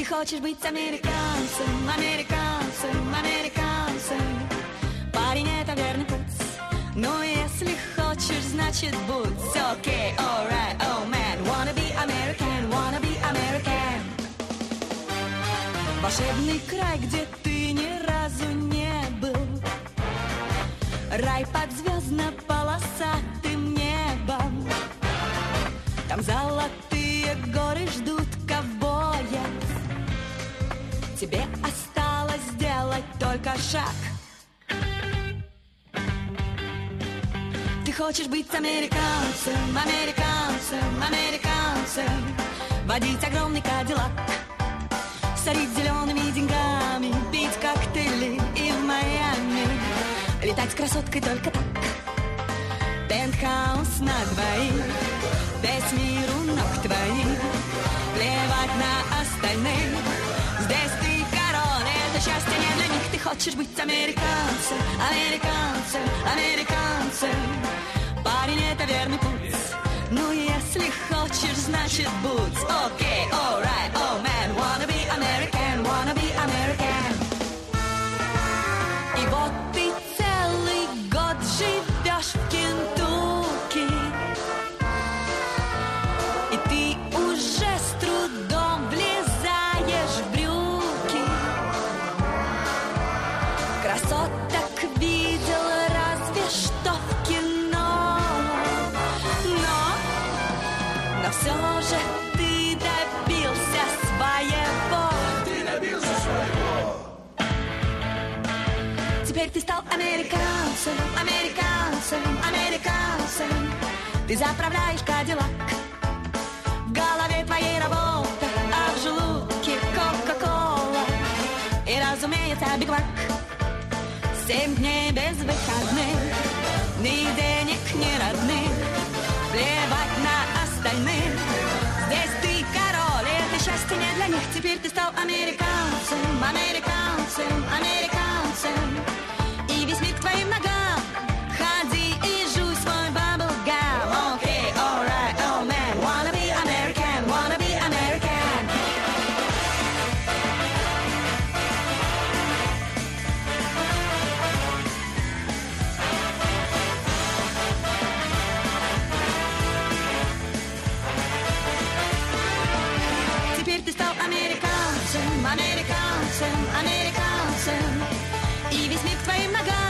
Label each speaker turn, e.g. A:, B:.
A: Ты хочешь быть американцем, американцем, американцем. Парень, это верный путь. Но если хочешь, значит будь. Окей, alright, oh man. Wanna be American, wanna be American. Волшебный край, где ты ни разу не был. Рай под звездно-полосатым небом. Там золотые горы ждут ковбоя. Тебе осталось сделать только шаг. Ты хочешь быть американцем, американцем, американцем. Водить огромный кадиллак, сорить зелеными деньгами, пить коктейли и в Майами. Летать с красоткой только так. Пентхаус на двоих, весь мир у ног твоих. Плевать на остальных. Здесь ты король, это счастье не для них. Ты хочешь быть американцем, американцем, американцем. Парень, это верный путь. Ну, если хочешь, значит будь. Окей, alright, oh man. Wanna be American, wanna be American. И вот ты целый год живешь в Кентукки. И ты уже с трудом влезаешь в брюки. Красоток видел разве что в кино. Но все же ты добился своего.
B: Ты добился своего.
A: Теперь ты стал американцем, американцем, американцем. Ты заправляешь кадиллак. В голове твоей работа, а в желудке кока-кола. И, разумеется, Биг Мак. 7 дней без выходных, ни денег, ни родных. Плевать на остальных. Здесь ты король, и это счастье не для них. Теперь ты стал американцем, американцем, американцем. И весь мир к твоим ногам. Ходи и жуй свой баблгам. Окей, alright, oh man. Wanna be American, wanna be American. Теперь ты стал американцем, американцем, американцем. И весь мир к твоим ногам.